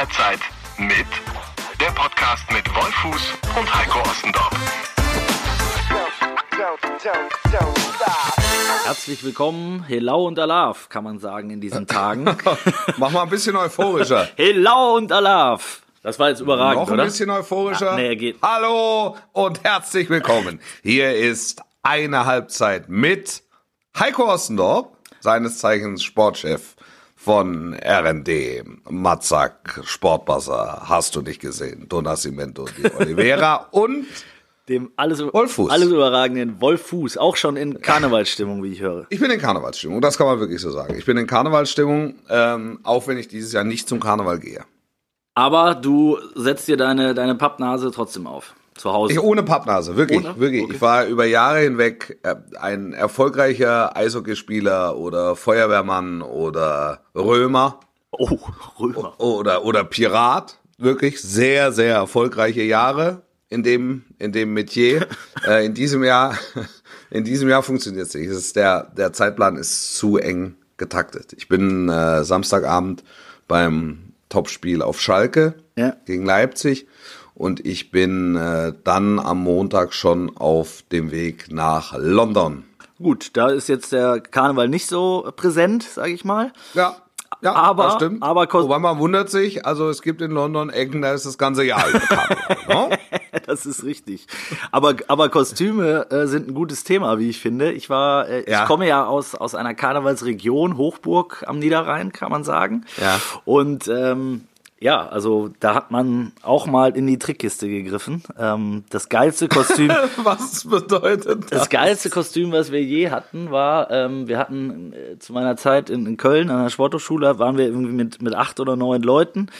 Halbzeit mit der Podcast mit Wolfuß und Heiko Ostendorf. Herzlich willkommen, Helau und Alaf, kann man sagen in diesen Tagen. Mach mal ein bisschen euphorischer. Helau und Alaf. Das war jetzt überragend, Noch ein oder? bisschen euphorischer. Nee, geht. Hallo und herzlich willkommen. Hier ist eine Halbzeit mit Heiko Ostendorf, seines Zeichens Sportchef von RND, Matzak, Sportbuzzer, hast du nicht gesehen, Don Nascimento, die Oliveira und Dem alles Wolfuß. Alles überragenden Wolfuß, auch schon in Karnevalsstimmung, wie ich höre. Ich bin in Karnevalsstimmung, das kann man wirklich so sagen. Ich bin in Karnevalsstimmung, auch wenn ich dieses Jahr nicht zum Karneval gehe. Aber du setzt dir deine Pappnase trotzdem auf, zu Hause. Ich ohne Pappnase, wirklich, Ohne? wirklich. Okay. Ich war über Jahre hinweg ein erfolgreicher Eishockeyspieler oder Feuerwehrmann oder Römer Oh, Römer. oder Pirat. Wirklich sehr, sehr erfolgreiche Jahre in dem Metier. In diesem Jahr funktioniert es nicht. Es ist der Zeitplan ist zu eng getaktet. Ich bin Samstagabend beim Topspiel auf Schalke gegen Leipzig. Und ich bin dann am Montag schon auf dem Weg nach London. Gut, da ist jetzt der Karneval nicht so präsent, sage ich mal. Ja, Aber- das stimmt. aber Wobei man wundert sich, also es gibt in London Ecken, da ist das ganze Jahr über Karneval, ne? Das ist richtig. Aber Kostüme sind ein gutes Thema, wie ich finde. Ich komme ja aus einer Karnevalsregion, Hochburg am Niederrhein, kann man sagen. Ja. Und also da hat man auch mal in die Trickkiste gegriffen. Das geilste Kostüm, Was bedeutet das? das geilste Kostüm, was wir je hatten, war, wir hatten zu meiner Zeit in Köln an der Sporthochschule, waren wir irgendwie mit 8 oder 9 Leuten.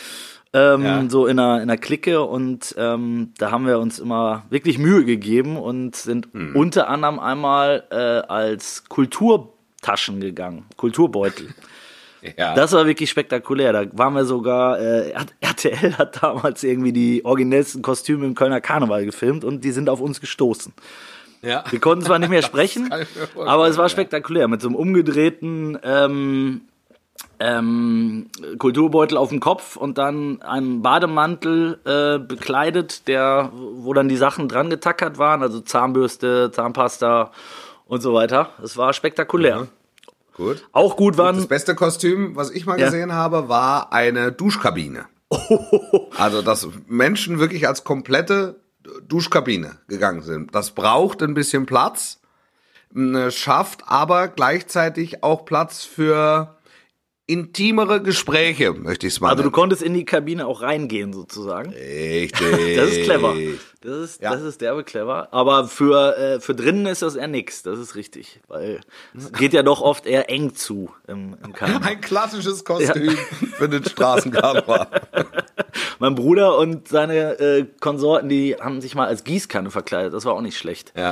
So in einer Clique und da haben wir uns immer wirklich Mühe gegeben und sind unter anderem einmal als Kulturtaschen gegangen, Kulturbeutel. Ja. Das war wirklich spektakulär. Da waren wir sogar, RTL hat damals irgendwie die originellsten Kostüme im Kölner Karneval gefilmt und die sind auf uns gestoßen. Ja. Wir konnten zwar nicht mehr sprechen, kann ich mir vorstellen, aber es war ja. spektakulär. Mit so einem umgedrehten Kulturbeutel auf dem Kopf und dann einem Bademantel bekleidet, wo dann die Sachen dran getackert waren, also Zahnbürste, Zahnpasta und so weiter. Es war spektakulär. Gut. Auch gut waren... Das beste Kostüm, was ich mal gesehen habe, war eine Duschkabine. Also, dass Menschen wirklich als komplette Duschkabine gegangen sind. Das braucht ein bisschen Platz, schafft aber gleichzeitig auch Platz für intimere Gespräche, möchte ich es mal Also du nennen. konntest in die Kabine auch reingehen sozusagen. Richtig. Das ist clever. Das ist derbe clever. Aber für drinnen ist das eher nix. Das ist richtig. Weil es geht ja doch oft eher eng zu im Karneval. Ein klassisches Kostüm für den Straßenkarneval. Mein Bruder und seine Konsorten, die haben sich mal als Gießkanne verkleidet. Das war auch nicht schlecht. Ja.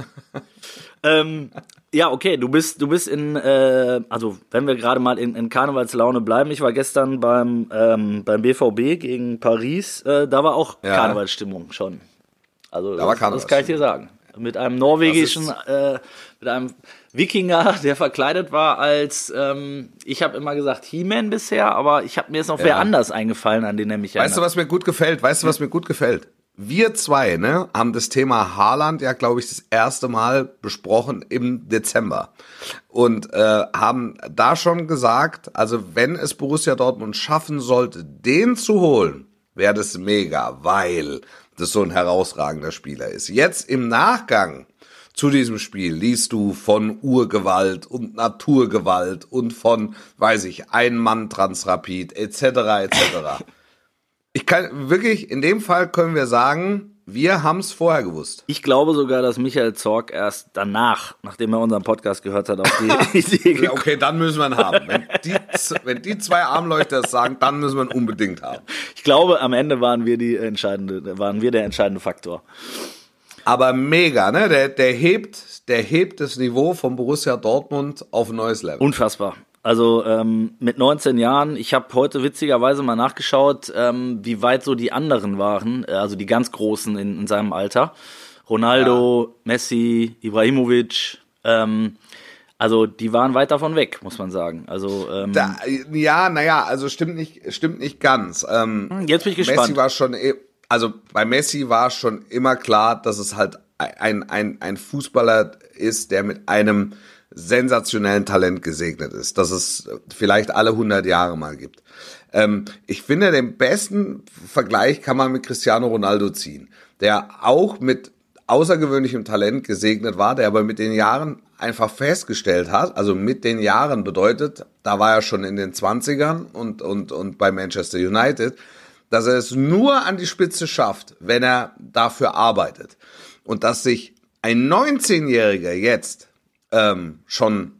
Okay, du bist in, also wenn wir gerade mal in Karnevalslaune bleiben, ich war gestern beim BVB gegen Paris, da war auch Karnevalsstimmung schon. Also Da war das kann ich dir sagen. Mit einem norwegischen, mit einem Wikinger, der verkleidet war als, ich habe immer gesagt He-Man bisher, aber mir ist noch wer anders eingefallen, an den er mich Weißt du, was mir gut gefällt? Wir zwei, haben das Thema Haaland ja, glaube ich, das erste Mal besprochen im Dezember und haben da schon gesagt, also wenn es Borussia Dortmund schaffen sollte, den zu holen, wäre das mega, weil das so ein herausragender Spieler ist. Jetzt im Nachgang zu diesem Spiel liest du von Urgewalt und Naturgewalt und von, Ein-Mann-Transrapid etc. Ich kann wirklich, in dem Fall können wir sagen, wir haben es vorher gewusst. Ich glaube sogar, dass Michael Zorc erst danach, nachdem er unseren Podcast gehört hat, auf die Idee gekommen. Okay, dann müssen wir ihn haben. Wenn die zwei Armleuchter das sagen, dann müssen wir ihn unbedingt haben. Ich glaube, am Ende waren wir der entscheidende Faktor. Aber mega, ne? Der hebt das Niveau von Borussia Dortmund auf ein neues Level. Unfassbar. Also mit 19 Jahren, ich habe heute witzigerweise mal nachgeschaut, wie weit so die anderen waren, also die ganz Großen in seinem Alter. Ronaldo, Messi, Ibrahimovic. Also die waren weit davon weg, muss man sagen. Also also stimmt nicht ganz. Jetzt bin ich gespannt. Messi war schon, also bei Messi war schon immer klar, dass es halt ein Fußballer ist, der mit einem sensationellen Talent gesegnet ist, dass es vielleicht alle 100 Jahre mal gibt. Ich finde, den besten Vergleich kann man mit Cristiano Ronaldo ziehen, der auch mit außergewöhnlichem Talent gesegnet war, der aber mit den Jahren einfach festgestellt hat, also mit den Jahren bedeutet, da war er schon in den 20ern und bei Manchester United, dass er es nur an die Spitze schafft, wenn er dafür arbeitet. Und dass sich ein 19-Jähriger jetzt schon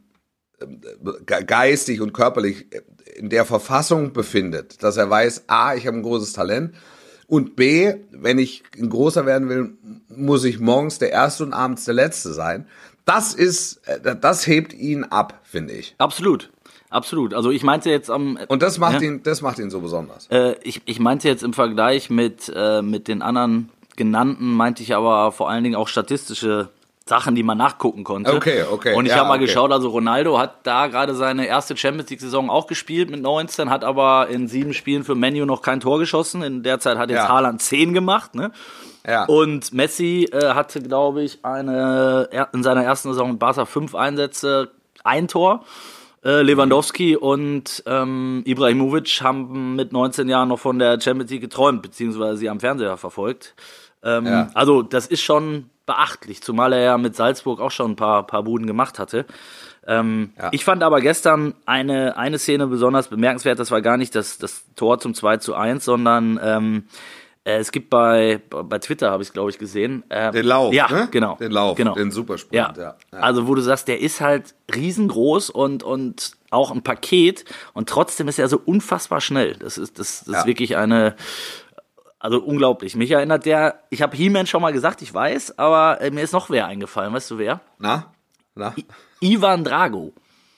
geistig und körperlich in der Verfassung befindet, dass er weiß, A, ich habe ein großes Talent und B, wenn ich ein Großer werden will, muss ich morgens der Erste und abends der Letzte sein. Das hebt ihn ab, finde ich. Absolut. Also ich meinte jetzt und das macht ihn so besonders. Ich meinte jetzt im Vergleich mit den anderen genannten, meinte ich aber vor allen Dingen auch statistische Sachen, die man nachgucken konnte. Okay. Und ich habe mal geschaut, also Ronaldo hat da gerade seine erste Champions-League-Saison auch gespielt mit 19, hat aber in 7 Spielen für Man U noch kein Tor geschossen. In der Zeit hat jetzt Haaland 10 gemacht, ne? Ja. Und Messi hatte, glaube ich, in seiner ersten Saison mit Barca 5 Einsätze, 1 Tor. Lewandowski und Ibrahimovic haben mit 19 Jahren noch von der Champions League geträumt, beziehungsweise sie am Fernseher verfolgt. Also das ist schon beachtlich, zumal er ja mit Salzburg auch schon ein paar Buden gemacht hatte. Ich fand aber gestern eine Szene besonders bemerkenswert, das war gar nicht das Tor zum 2:1, sondern es gibt bei Twitter, habe ich es, glaube ich, gesehen. Den Lauf, ja, ne? genau. Den Lauf, genau. Den Supersprint, ja. Also wo du sagst, der ist halt riesengroß und auch ein Paket und trotzdem ist er so unfassbar schnell. Das ist wirklich also unglaublich. Mich erinnert ich habe He-Man schon mal gesagt, ich weiß, aber mir ist noch wer eingefallen. Weißt du wer? Na? Ivan Drago.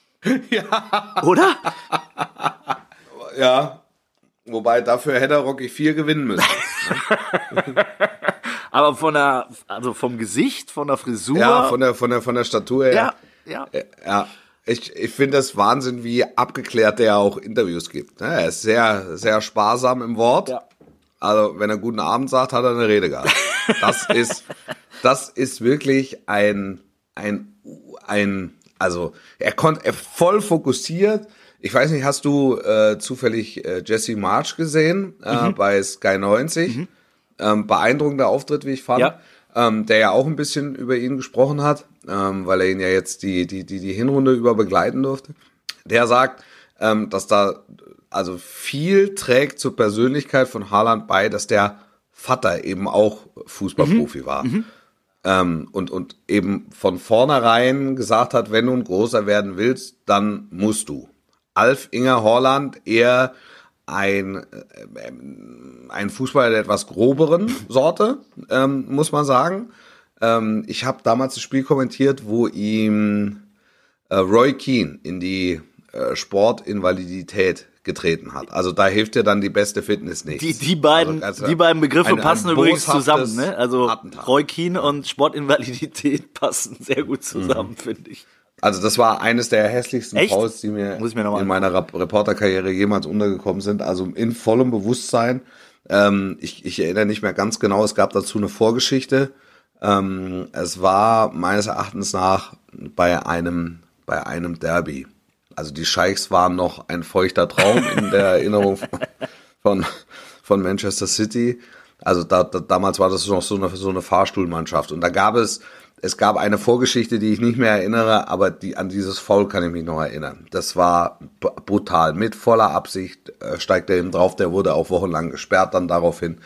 Ja. Oder? Ja. Wobei, dafür hätte Rocky 4 gewinnen müssen. Aber vom Gesicht, von der Frisur. Ja, von der Statur her. Ja. Ich finde das Wahnsinn, wie abgeklärt der auch Interviews gibt. Er ist sehr, sehr sparsam im Wort. Ja. Also, wenn er guten Abend sagt, hat er eine Rede gehabt. Das ist wirklich also, er voll fokussiert. Ich weiß nicht, hast du zufällig Jesse Marsch gesehen bei Sky 90? Beeindruckender Auftritt, wie ich fand. Ja. Der ja auch ein bisschen über ihn gesprochen hat, weil er ihn ja jetzt die Hinrunde über begleiten durfte. Der sagt, dass da also viel trägt zur Persönlichkeit von Haaland bei, dass der Vater eben auch Fußballprofi war. Und eben von vornherein gesagt hat, wenn du ein Großer werden willst, dann musst du. Alf-Inge Haaland eher ein Fußballer der etwas groberen Sorte, muss man sagen. Ich habe damals das Spiel kommentiert, wo ihm Roy Keane in die Sportinvalidität getreten hat. Also da hilft dir dann die beste Fitness nichts. Die beiden Begriffe passen übrigens zusammen, ne? Also Attentat. Roy Keane und Sportinvalidität passen sehr gut zusammen, finde ich. Also das war eines der hässlichsten Fouls, die mir in meiner Reporterkarriere jemals untergekommen sind. Also in vollem Bewusstsein. Ich erinnere nicht mehr ganz genau, es gab dazu eine Vorgeschichte. Es war meines Erachtens nach bei einem Derby. Also die Scheichs waren noch ein feuchter Traum in der Erinnerung von Manchester City. Also damals war das noch so eine Fahrstuhlmannschaft. Und da gab es gab eine Vorgeschichte, die ich nicht mehr erinnere, aber an dieses Foul kann ich mich noch erinnern. Das war brutal. Mit voller Absicht steigt er eben drauf. Der wurde auch wochenlang gesperrt dann daraufhin.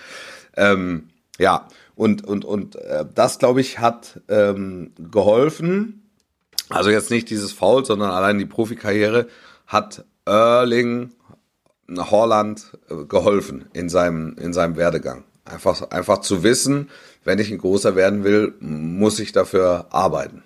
Ja, und das, glaube ich, hat geholfen. Also jetzt nicht dieses Foul, sondern allein die Profikarriere hat Erling Haaland geholfen in seinem Werdegang. Einfach zu wissen, wenn ich ein Großer werden will, muss ich dafür arbeiten.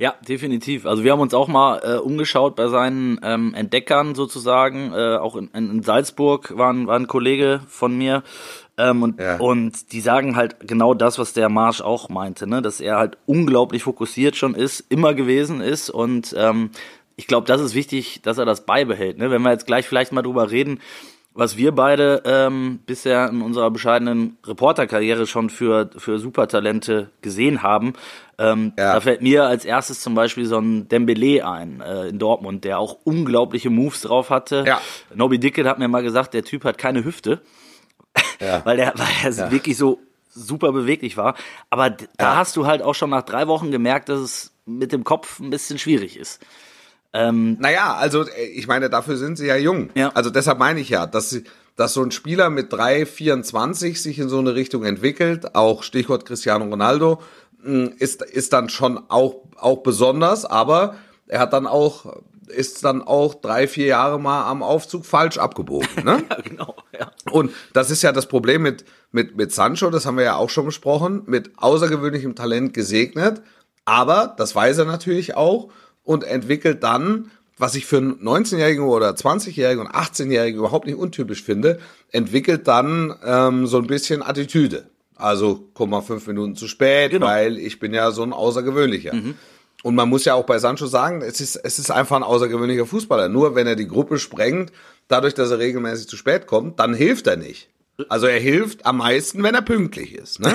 Ja, definitiv. Also wir haben uns auch mal umgeschaut bei seinen Entdeckern sozusagen. Auch in Salzburg war ein Kollege von mir. Und die sagen halt genau das, was der Marsch auch meinte, ne? Dass er halt unglaublich fokussiert schon ist, immer gewesen ist. Und ich glaube, das ist wichtig, dass er das beibehält. Ne? Wenn wir jetzt gleich vielleicht mal drüber reden, was wir beide bisher in unserer bescheidenen Reporterkarriere schon für Supertalente gesehen haben, da fällt mir als erstes zum Beispiel so ein Dembélé ein in Dortmund, der auch unglaubliche Moves drauf hatte. Ja. Nobby Dickett hat mir mal gesagt, der Typ hat keine Hüfte, weil er wirklich so super beweglich war. Aber da hast du halt auch schon nach 3 Wochen gemerkt, dass es mit dem Kopf ein bisschen schwierig ist. Naja, also ich meine, dafür sind sie ja jung. Ja. Also deshalb meine ich ja, dass so ein Spieler mit 3,24 sich in so eine Richtung entwickelt, auch Stichwort Cristiano Ronaldo, ist dann schon auch besonders, aber er hat dann ist dann auch 3-4 Jahre mal am Aufzug falsch abgebogen. Ne? Ja, genau. Ja. Und das ist ja das Problem mit Sancho, das haben wir ja auch schon besprochen, mit außergewöhnlichem Talent gesegnet, aber das weiß er natürlich auch und entwickelt dann, was ich für einen 19-Jährigen oder 20-Jährigen und 18-Jährigen überhaupt nicht untypisch finde, entwickelt dann so ein bisschen Attitüde. Also, komm mal 5 Minuten zu spät, genau. Weil ich bin ja so ein Außergewöhnlicher. Mhm. Und man muss ja auch bei Sancho sagen, es ist einfach ein außergewöhnlicher Fußballer. Nur wenn er die Gruppe sprengt, dadurch, dass er regelmäßig zu spät kommt, dann hilft er nicht. Also er hilft am meisten, wenn er pünktlich ist. Ne?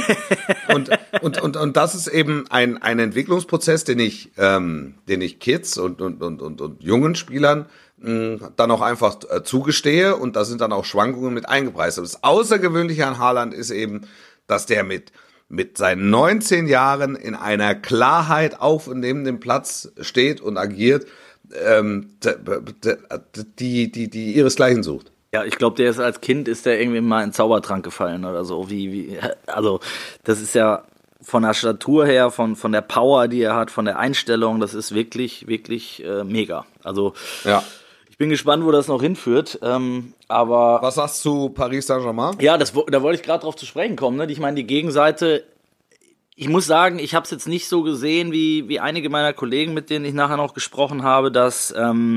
Und das ist eben ein Entwicklungsprozess, den ich Kids und jungen Spielern dann auch einfach zugestehe. Und da sind dann auch Schwankungen mit eingepreist. Aber das Außergewöhnliche an Haaland ist eben, dass der mit seinen 19 Jahren in einer Klarheit auf und neben dem Platz steht und agiert, die ihresgleichen sucht. Ja, ich glaube, der ist als Kind irgendwie mal in Zaubertrank gefallen oder so. Also das ist ja von der Statur her, von der Power, die er hat, von der Einstellung, das ist wirklich, wirklich mega. Also ja. Ich bin gespannt, wo das noch hinführt. Aber was sagst du zu Paris Saint-Germain? Ja, da wollte ich gerade drauf zu sprechen kommen. Ne? Ich meine, die Gegenseite, ich muss sagen, ich habe es jetzt nicht so gesehen wie einige meiner Kollegen, mit denen ich nachher noch gesprochen habe, dass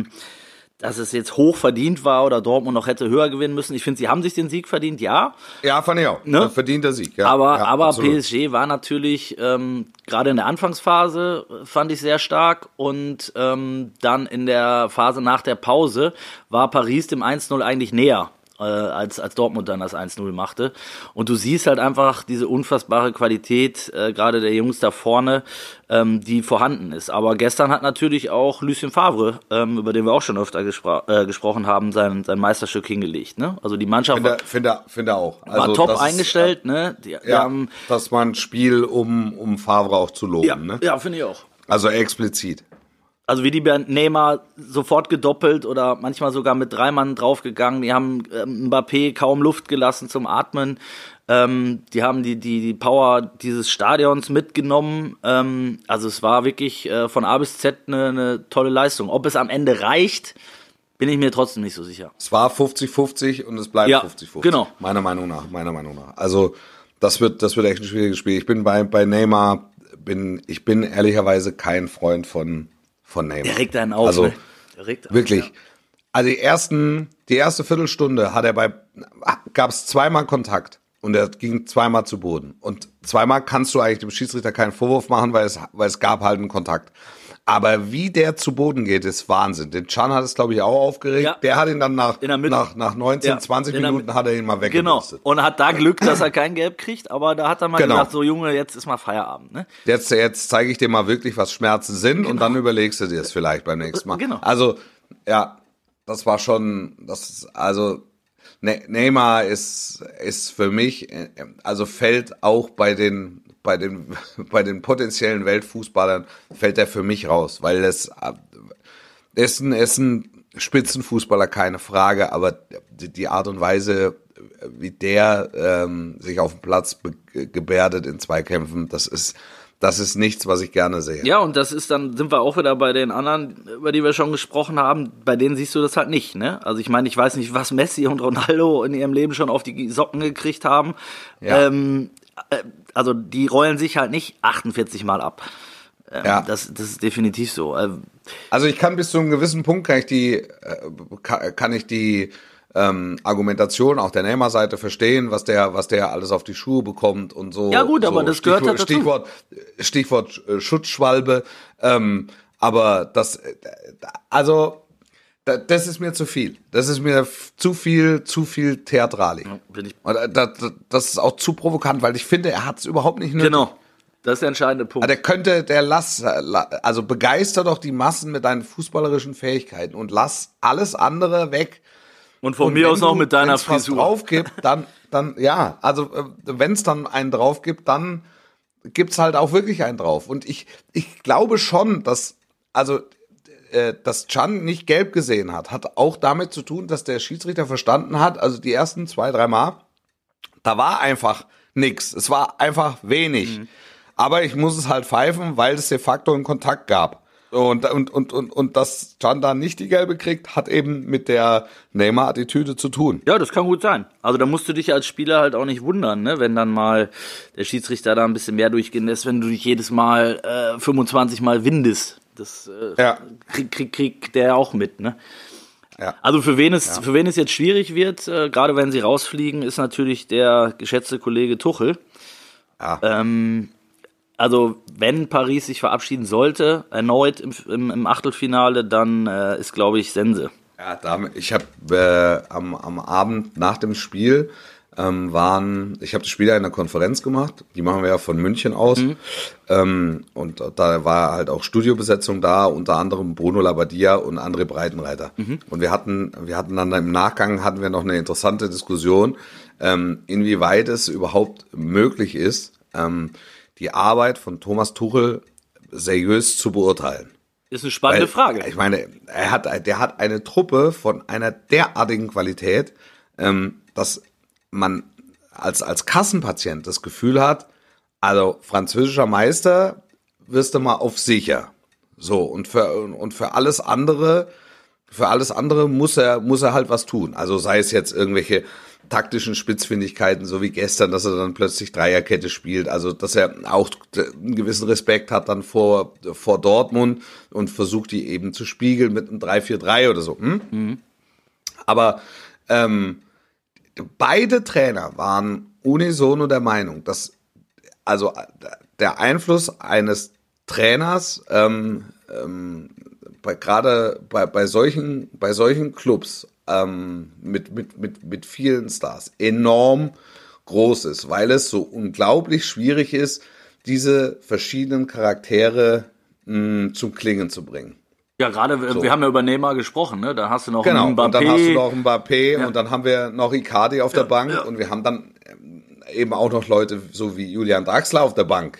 es jetzt hoch verdient war oder Dortmund noch hätte höher gewinnen müssen. Ich finde, sie haben sich den Sieg verdient, ja. Ja, fand ich auch. Ne? Verdienter Sieg, ja. Aber PSG war natürlich, gerade in der Anfangsphase, fand ich sehr stark. Und dann in der Phase nach der Pause war Paris dem 1-0 eigentlich näher, als Dortmund dann das 1-0 machte. Und du siehst halt einfach diese unfassbare Qualität, gerade der Jungs da vorne, die vorhanden ist. Aber gestern hat natürlich auch Lucien Favre, über den wir auch schon öfter gesprochen haben, sein Meisterstück hingelegt. Ne? Also die Mannschaft finde auch. Also war top eingestellt. Ne? Die haben, das war ein Spiel, um Favre auch zu loben. Ja, ne? Ja, finde ich auch. Also explizit. Also wie die bei Neymar sofort gedoppelt oder manchmal sogar mit 3 Mann draufgegangen. Die haben Mbappé kaum Luft gelassen zum Atmen. Die haben die Power dieses Stadions mitgenommen. Also es war wirklich von A bis Z eine tolle Leistung. Ob es am Ende reicht, bin ich mir trotzdem nicht so sicher. Es war 50-50 und es bleibt 50-50. Genau. Meiner Meinung nach. Also das wird echt ein schwieriges Spiel. Ich bin bei Neymar, ich bin ehrlicherweise kein Freund von Neymar. Der regt einen auf. Also ne? Der regt einen, wirklich. Ja. Also die erste Viertelstunde gab es 2-mal Kontakt und er ging 2-mal zu Boden. Und 2-mal kannst du eigentlich dem Schiedsrichter keinen Vorwurf machen, weil es gab halt einen Kontakt. Aber wie der zu Boden geht, ist Wahnsinn. Den Can hat es, glaube ich, auch aufgeregt. Ja. Der hat ihn dann nach 19, 20 Minuten hat er ihn mal weggebürstet. Genau. Und hat da Glück, dass er kein Gelb kriegt. Aber da hat er mal gesagt, so Junge, jetzt ist mal Feierabend. Ne? Jetzt zeige ich dir mal wirklich, was Schmerzen sind. Und dann überlegst du dir es vielleicht beim nächsten Mal. Genau. Also, ja, das war schon, Neymar ist für mich, also fällt auch bei den potenziellen Weltfußballern fällt er für mich raus, weil es ist ein Spitzenfußballer, keine Frage, aber die Art und Weise, wie der sich auf dem Platz gebärdet in Zweikämpfen, das ist nichts, was ich gerne sehe. Ja, und sind wir auch wieder bei den anderen, über die wir schon gesprochen haben, bei denen siehst du das halt nicht, ne? Also ich meine, ich weiß nicht, was Messi und Ronaldo in ihrem Leben schon auf die Socken gekriegt haben. Ja. Also die rollen sich halt nicht 48 Mal ab. Das ist definitiv so. Also ich kann bis zu einem gewissen Punkt kann ich die Argumentation auch der Neymar-Seite verstehen, was der alles auf die Schuhe bekommt und so. Ja gut, aber das gehört halt dazu. Stichwort Schutzschwalbe. Aber das ist mir zu viel. Das ist mir zu viel Theatralik. Ja, das ist auch zu provokant, weil ich finde, er hat es überhaupt nicht nötig. Genau. Das ist der entscheidende Punkt. Also begeister doch die Massen mit deinen fußballerischen Fähigkeiten und lass alles andere weg. Und von mir aus noch mit deiner Frisur. Wenn es drauf gibt, dann ja, also wenn es dann einen drauf gibt, dann gibt's halt auch wirklich einen drauf. Und ich glaube schon, dass Can nicht gelb gesehen hat auch damit zu tun, dass der Schiedsrichter verstanden hat, also die ersten 2-3 Mal, da war einfach nix. Es war einfach wenig. Mhm. Aber ich muss es halt pfeifen, weil es de facto einen Kontakt gab. Und dass Can dann nicht die gelbe kriegt, hat eben mit der Neymar-Attitüde zu tun. Ja, das kann gut sein. Also da musst du dich als Spieler halt auch nicht wundern, ne? Wenn dann mal der Schiedsrichter da ein bisschen mehr durchgehen lässt, wenn du dich jedes Mal 25 Mal windest. Das kriegt der auch mit, ne? Ja. Also für wen es jetzt schwierig wird, gerade wenn sie rausfliegen, ist natürlich der geschätzte Kollege Tuchel. Ja. Also wenn Paris sich verabschieden sollte, erneut im Achtelfinale, dann ist, glaube ich, Sense. Ja, ich habe am Abend nach dem Spiel ich habe das Spiel ja in der Konferenz gemacht, die machen wir ja von München aus, und da war halt auch Studiobesetzung da, unter anderem Bruno Labbadia und André Breitenreiter. Und wir hatten dann im Nachgang noch eine interessante Diskussion, inwieweit es überhaupt möglich ist, die Arbeit von Thomas Tuchel seriös zu beurteilen. Ist eine spannende Frage. Ich meine, der hat eine Truppe von einer derartigen Qualität, dass man als Kassenpatient das Gefühl hat, also französischer Meister wirst du mal auf sicher. So, und für alles andere muss er halt was tun. Also sei es jetzt irgendwelche taktischen Spitzfindigkeiten, so wie gestern, dass er dann plötzlich Dreierkette spielt, also dass er auch einen gewissen Respekt hat dann vor Dortmund und versucht, die eben zu spiegeln mit einem 3-4-3 oder so. Aber beide Trainer waren unisono der Meinung, dass also der Einfluss eines Trainers gerade bei solchen Clubs mit vielen Stars enorm groß ist, weil es so unglaublich schwierig ist, diese verschiedenen Charaktere zum Klingen zu bringen. Ja, gerade, wir haben ja über Neymar gesprochen, ne? Da hast du noch einen Mbappé. Und dann hast du noch einen Mbappé, ja. Und dann haben wir noch Icardi auf der Bank, ja. Und wir haben dann eben auch noch Leute so wie Julian Draxler auf der Bank,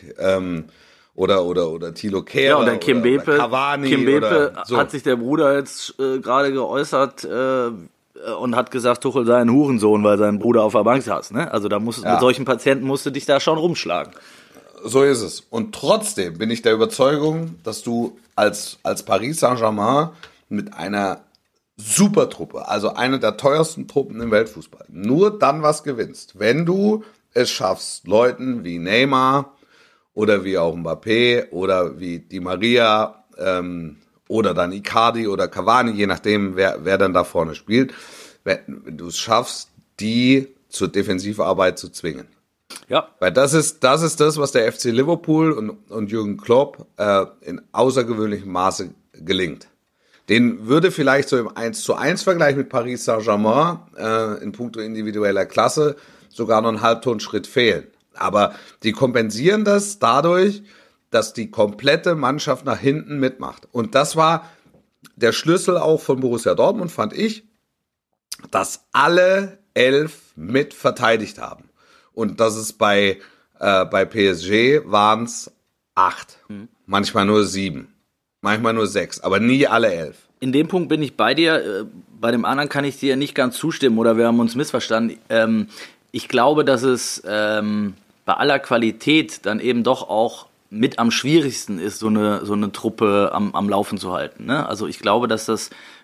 oder Thilo Kehrer, ja, und dann Kim Bepe, Cavani. Kim Bepe so. Hat sich der Bruder jetzt gerade geäußert und hat gesagt, Tuchel sei ein Hurensohn, weil sein Bruder auf der Bank saß. Ne? Also mit solchen Patienten musst du dich da schon rumschlagen. So ist es. Und trotzdem bin ich der Überzeugung, dass du als Paris Saint-Germain mit einer Supertruppe, also eine der teuersten Truppen im Weltfußball, nur dann was gewinnst, wenn du es schaffst, Leuten wie Neymar oder wie auch Mbappé oder wie Di Maria oder dann Icardi oder Cavani, je nachdem, wer dann da vorne spielt, wenn du es schaffst, die zur Defensivarbeit zu zwingen. Ja. Weil das ist das, was der FC Liverpool und Jürgen Klopp in außergewöhnlichem Maße gelingt. Den würde vielleicht so im 1:1-Vergleich mit Paris Saint-Germain in puncto individueller Klasse sogar noch einen Halbtonschritt fehlen. Aber die kompensieren das dadurch, dass die komplette Mannschaft nach hinten mitmacht. Und das war der Schlüssel auch von Borussia Dortmund, fand ich, dass alle 11 mit verteidigt haben. Und das ist bei PSG waren es 8, manchmal nur 7, manchmal nur 6, aber nie alle 11. In dem Punkt bin ich bei dir. Bei dem anderen kann ich dir nicht ganz zustimmen oder wir haben uns missverstanden. Ich glaube, dass es bei aller Qualität dann eben doch auch mit am schwierigsten ist, so eine Truppe am Laufen zu halten. Ne? Also ich glaube, dass das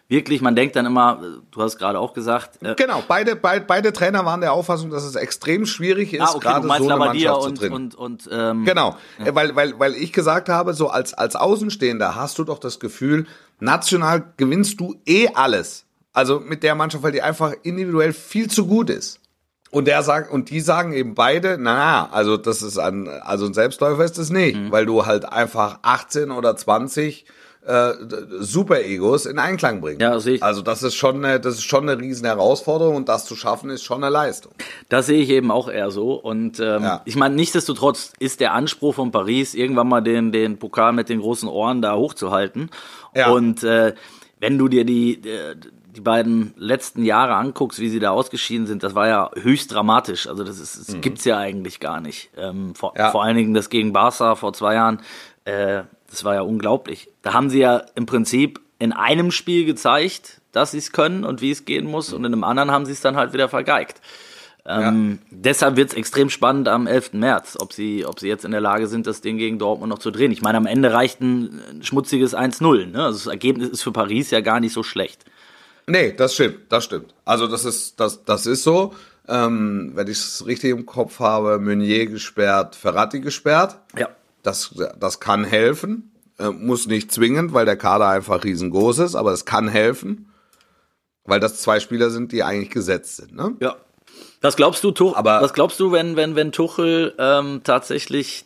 wirklich, man denkt dann immer, du hast gerade auch gesagt. Genau, beide Trainer waren der Auffassung, dass es extrem schwierig ist, okay, gerade so eine Labadia Mannschaft zu trainieren. Genau, ja. weil ich gesagt habe, so als Außenstehender hast du doch das Gefühl, national gewinnst du alles. Also mit der Mannschaft, weil die einfach individuell viel zu gut ist. Und die sagen eben beide, also das ist ein Selbstläufer ist es nicht, weil du halt einfach 18 oder 20 Super-Egos in Einklang bringst. Ja, sehe ich. Also das ist schon eine riesen Herausforderung und das zu schaffen ist schon eine Leistung. Das sehe ich eben auch eher so. Und ich meine, nichtsdestotrotz ist der Anspruch von Paris, irgendwann mal den Pokal mit den großen Ohren da hochzuhalten. Ja. Und wenn du dir die beiden letzten Jahre anguckst, wie sie da ausgeschieden sind, das war ja höchst dramatisch. Also das gibt's ja eigentlich gar nicht. Vor allen Dingen das gegen Barca vor 2 Jahren, das war ja unglaublich. Da haben sie ja im Prinzip in einem Spiel gezeigt, dass sie es können und wie es gehen muss, und in einem anderen haben sie es dann halt wieder vergeigt. Deshalb wird es extrem spannend am 11. März, ob sie jetzt in der Lage sind, das Ding gegen Dortmund noch zu drehen. Ich meine, am Ende reicht ein schmutziges 1-0. Ne? Also das Ergebnis ist für Paris ja gar nicht so schlecht. Nee, das stimmt. Also das ist so. Wenn ich es richtig im Kopf habe, Meunier gesperrt, Verratti gesperrt. Ja. Das kann helfen. Muss nicht zwingend, weil der Kader einfach riesengroß ist, aber es kann helfen. Weil das 2 Spieler sind, die eigentlich gesetzt sind. Ne? Ja. Was glaubst du, wenn Tuchel tatsächlich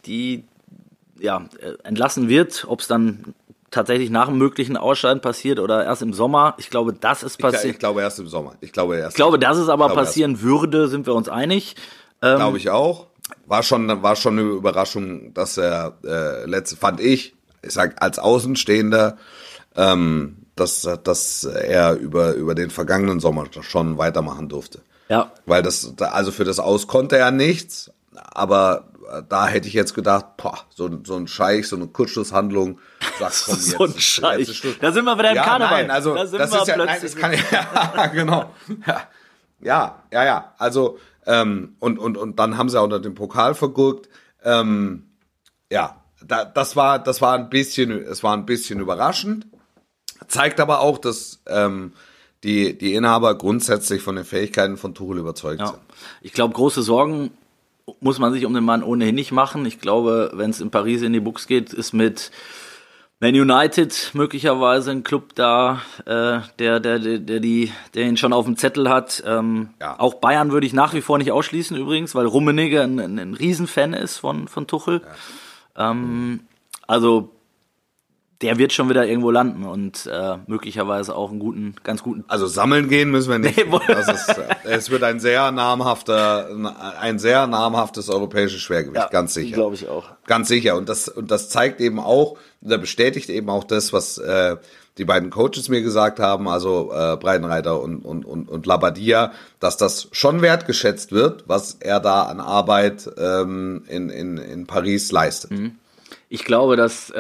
entlassen wird, ob es dann tatsächlich nach einem möglichen Ausscheiden passiert oder erst im Sommer? Ich glaube, das ist passiert. Ich glaube erst im Sommer. Ich glaube, dass es aber passieren würde, sind wir uns einig. Glaube ich auch. War schon eine Überraschung, dass er fand ich sag als Außenstehender, dass er über den vergangenen Sommer schon weitermachen durfte. Ja. Weil also für das Aus konnte er nichts, aber da hätte ich jetzt gedacht, so ein Scheich, so eine Kurzschlusshandlung, sagt komm, so ein Scheich. Da sind wir wieder im Karneval. Nein, also das ist ja, nein, das kann ja, genau. Ja. Also und dann haben sie auch unter den Pokal vergurkt. Das war ein bisschen überraschend. Zeigt aber auch, dass die Inhaber grundsätzlich von den Fähigkeiten von Tuchel überzeugt sind. Ich glaube, große Sorgen muss man sich um den Mann ohnehin nicht machen. Ich glaube, wenn es in Paris in die Buchs geht, ist mit Man United möglicherweise ein Club da, der ihn schon auf dem Zettel hat. Auch Bayern würde ich nach wie vor nicht ausschließen übrigens, weil Rummenigge ein Riesenfan ist von Tuchel. Ja. Also der wird schon wieder irgendwo landen und möglicherweise auch ganz guten. Also sammeln gehen müssen wir nicht. Es wird ein sehr namhaftes europäisches Schwergewicht, ganz sicher. Glaube ich auch. Ganz sicher. Und das zeigt eben auch, oder bestätigt eben auch das, was die beiden Coaches mir gesagt haben, also Breitenreiter und Labadia, dass das schon wertgeschätzt wird, was er da an Arbeit in Paris leistet. Ich glaube, dass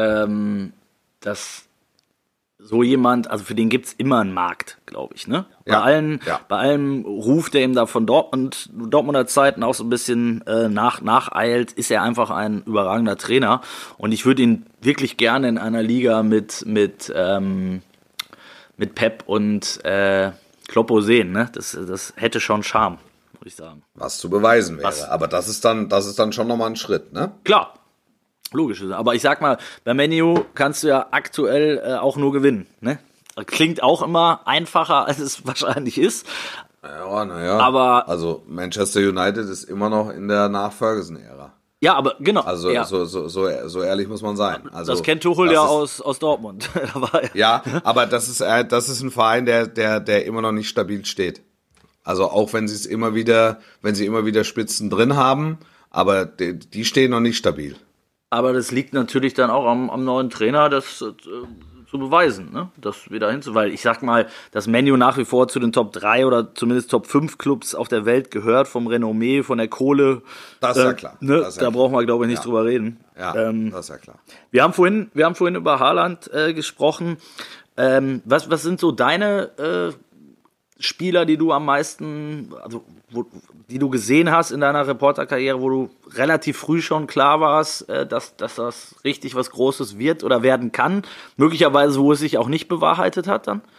so jemand, also für den gibt's immer einen Markt, glaube ich, ne? Bei allem Ruf, der ihm da von Dortmunder Zeiten auch so ein bisschen nacheilt, ist er einfach ein überragender Trainer. Und ich würde ihn wirklich gerne in einer Liga mit Pep und Kloppo sehen, ne? Das hätte schon Charme, würde ich sagen. Was zu beweisen wäre. Aber das ist dann schon nochmal ein Schritt, ne? Klar. Logisch, aber ich sag mal, bei Man U kannst du ja aktuell auch nur gewinnen, ne? Klingt auch immer einfacher, als es wahrscheinlich ist. Naja. Aber also Manchester United ist immer noch in der Nach-Ferguson-Ära. Ja, aber genau. Also ja. so ehrlich muss man sein. Also, das kennt Tuchel ja aus Dortmund. Ja, aber das ist ein Verein, der immer noch nicht stabil steht. Also auch wenn sie immer wieder Spitzen drin haben, aber die stehen noch nicht stabil. Aber das liegt natürlich dann auch am neuen Trainer, das zu beweisen, ne? Das wieder weil ich sag mal, dass Man U nach wie vor zu den Top 3 oder zumindest Top 5 Clubs auf der Welt gehört, vom Renommee, von der Kohle. Das ist ja klar. Ne? Das da brauchen wir, glaube ich, nicht drüber reden. Ja, das ist ja klar. Wir haben vorhin über Haaland gesprochen. Was sind so deine Spieler, die du am meisten, also die du gesehen hast in deiner Reporterkarriere, wo du relativ früh schon klar warst, dass das richtig was Großes wird oder werden kann, möglicherweise wo es sich auch nicht bewahrheitet hat dann?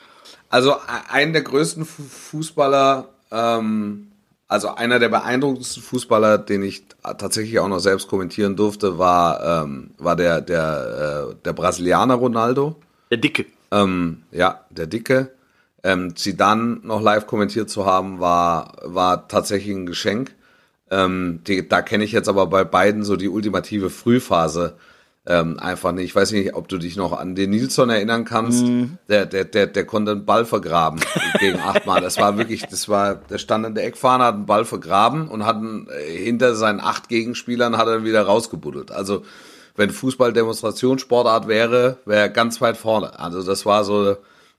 Also einen der größten Fußballer, also einer der beeindruckendsten Fußballer, den ich tatsächlich auch noch selbst kommentieren durfte, war der Brasilianer Ronaldo. Der Dicke. Ja, der Dicke. Zidane noch live kommentiert zu haben, war tatsächlich ein Geschenk. Da kenne ich jetzt aber bei beiden so die ultimative Frühphase einfach nicht. Ich weiß nicht, ob du dich noch an den Nilsson erinnern kannst. Der konnte einen Ball vergraben gegen 8-mal. Der stand in der Eckfahne, hat einen Ball vergraben und hat hinter seinen 8 Gegenspielern hat er wieder rausgebuddelt. Also wenn Fußball Demonstrationssportart wäre, wäre er ganz weit vorne. Also das war so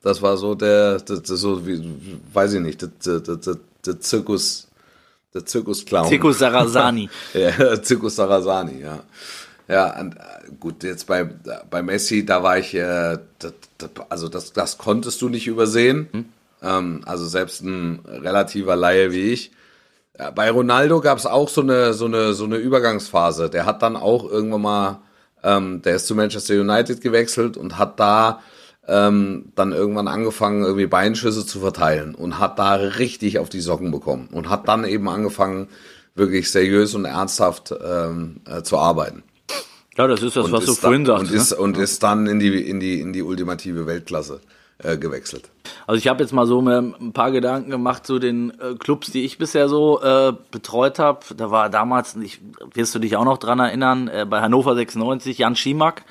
weiß ich nicht, der Zirkusclown. Zirkus Sarrazani. Ja, Zirkus Sarrazani, ja. Ja, und, gut, jetzt bei Messi, da war ich, das konntest du nicht übersehen. Also selbst ein relativer Laie wie ich. Ja, bei Ronaldo gab es auch so eine Übergangsphase. Der hat dann auch irgendwann mal, der ist zu Manchester United gewechselt und hat da dann irgendwann angefangen, irgendwie Beinschüsse zu verteilen und hat da richtig auf die Socken bekommen und hat dann eben angefangen, wirklich seriös und ernsthaft zu arbeiten. Ja, das ist das, was du vorhin sagst. Und ist dann in die ultimative Weltklasse gewechselt. Also ich habe jetzt mal so mir ein paar Gedanken gemacht zu den Clubs, die ich bisher so betreut habe. Da war damals, wirst du dich auch noch dran erinnern, bei Hannover 96 Jan Schimak.